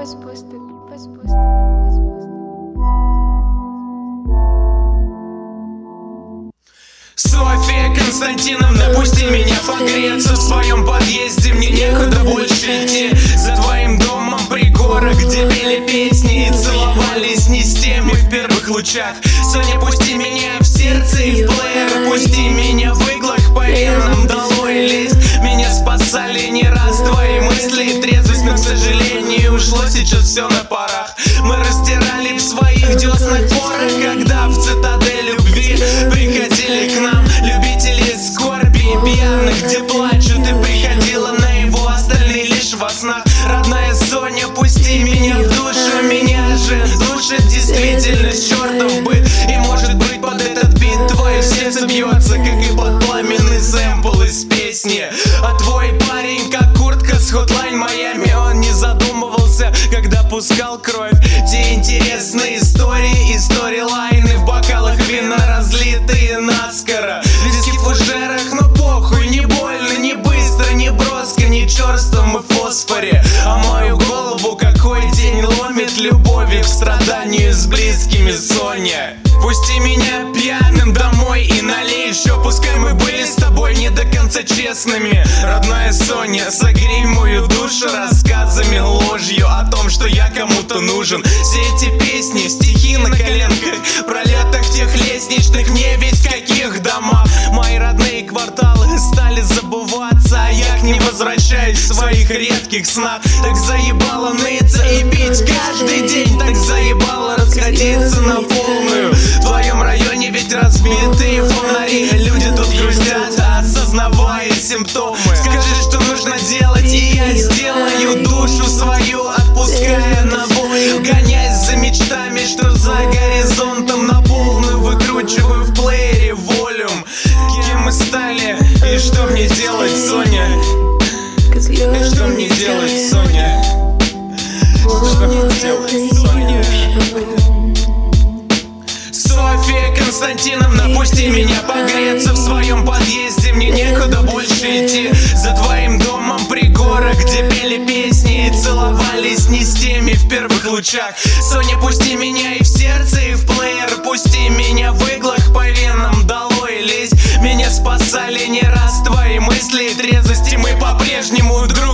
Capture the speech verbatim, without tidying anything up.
Возпусти, возпусти, возпусти. Софья Константиновна, пусти меня погреться в своем подъезде, мне некуда больше идти. За твоим домом пригорок, где пели песни и целовались не с теми в первых лучах. Соня, пусти меня в сердце и в плеер, пусти меня в иглах по венам, долой лезть. Меня спасали не раз твои мысли и трезвость, но, к сожалению, ушло сейчас все на парах. Мы растирали в своих деснах порох, когда в цитадель любви приходили к нам любители скорби и пьяных, где плачут и приходила на его, остальные лишь во снах. Родная Соня, пусти меня в душу, меня же душит действительность, чертов быт. И может быть под этот бит твое сердце бьется, как и под пламенный сэмпл из песни. А твой парень, как куртка с Hotline Miami, он не задумывался, когда пускал кровь. Те интересные истории и сторилайны в бокалах вина, разлитые наскоро. Виски в фужерах, но похуй, не больно, не быстро, не броско, не черством и фосфоре. А мою голову какой день ломит любовью к страданию с близкими, Соня. Пусти меня пьяным домой и налей еще, пускай мы были с тобой не до конца честными. Родная Соня, согрей мою душу рассказами, ложью о том, что я кому-то нужен. Все эти песни, стихи на коленках, пролетах тех лестничных, не весь каких домах. Мои родные кварталы стали забываться, а я к ним возвращаюсь в своих редких снах. Так заебало ныться и пить каждый день, так заебало расходиться на полную. В твоем районе ведь разбитые фонари, люди тут грустят, осознавая симптомы. Скажи, что нужно делать, и я сделаю, душу свою отпуская на волю, гоняясь за мечтами, что за горизонтом, на полную выкручиваю в плеере волюм. Кем мы стали, и что мне делать, Соня? И что мне делать, Соня? Что мне делать, Соня? Софья Константиновна, пусти меня погреться в своем подъезде, мне некуда больше идти. За твоим домом пригорок, где пели песни и целовались не с теми в первых лучах. Соня, пусти меня и в сердце, и в плеер, пусти меня в иглах по венам, долой лезть. Меня спасали не раз твои мысли и трезвости, мы по-прежнему друг